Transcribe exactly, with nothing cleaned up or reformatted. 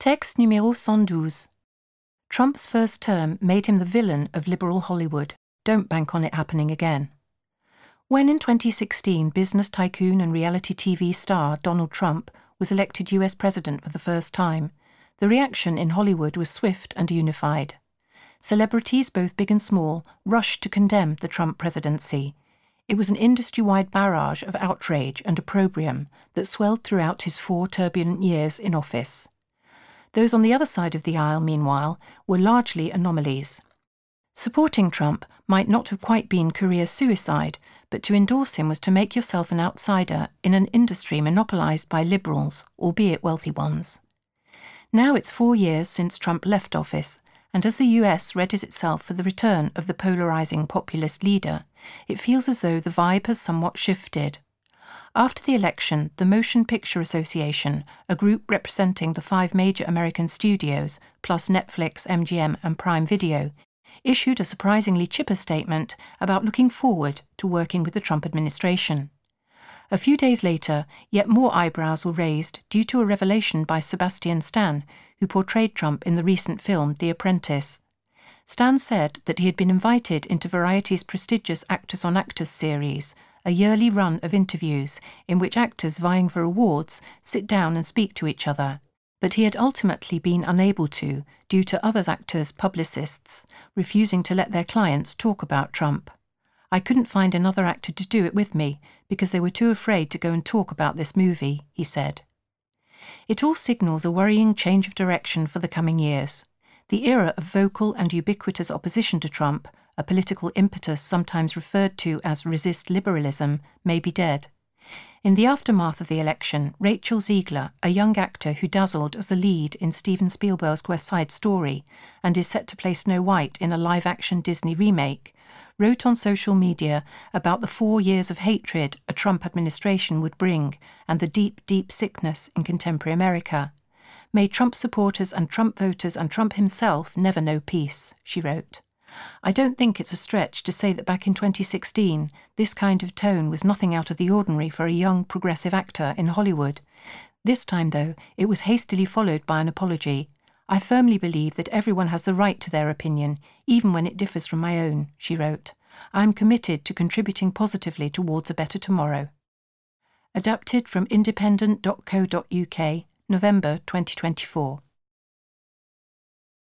Texte numéro cent douze. Trump's first term made him the villain of liberal Hollywood. Don't bank on it happening again. When in twenty sixteen business tycoon and reality T V star Donald Trump was elected U S president for the first time, the reaction in Hollywood was swift and unified. Celebrities, both big and small, rushed to condemn the Trump presidency. It was an industry-wide barrage of outrage and opprobrium that swelled throughout his four turbulent years in office. Those on the other side of the aisle, meanwhile, were largely anomalies. Supporting Trump might not have quite been career suicide, but to endorse him was to make yourself an outsider in an industry monopolized by liberals, albeit wealthy ones. Now it's four years since Trump left office, and as the U S readies itself for the return of the polarizing populist leader, it feels as though the vibe has somewhat shifted. After the election, the Motion Picture Association, a group representing the five major American studios, plus Netflix, M G M, and Prime Video, issued a surprisingly chipper statement about looking forward to working with the Trump administration. A few days later, yet more eyebrows were raised due to a revelation by Sebastian Stan, who portrayed Trump in the recent film The Apprentice. Stan said that he had been invited into Variety's prestigious Actors on Actors series, a yearly run of interviews in which actors vying for awards sit down and speak to each other, but he had ultimately been unable to due to other actors' publicists refusing to let their clients talk about Trump. I couldn't find another actor to do it with me because they were too afraid to go and talk about this movie, he said. It all signals a worrying change of direction for the coming years. The era of vocal and ubiquitous opposition to Trump, a political impetus sometimes referred to as resist liberalism, may be dead. In the aftermath of the election, Rachel Ziegler, a young actor who dazzled as the lead in Steven Spielberg's West Side Story and is set to play Snow White in a live-action Disney remake, wrote on social media about the four years of hatred a Trump administration would bring and the deep, deep sickness in contemporary America. May Trump supporters and Trump voters and Trump himself never know peace, she wrote. I don't think it's a stretch to say that back in twenty sixteen, this kind of tone was nothing out of the ordinary for a young, progressive actor in Hollywood. This time, though, it was hastily followed by an apology. I firmly believe that everyone has the right to their opinion, even when it differs from my own, she wrote. I am committed to contributing positively towards a better tomorrow. Adapted from independent dot co dot uk, November twenty twenty-four.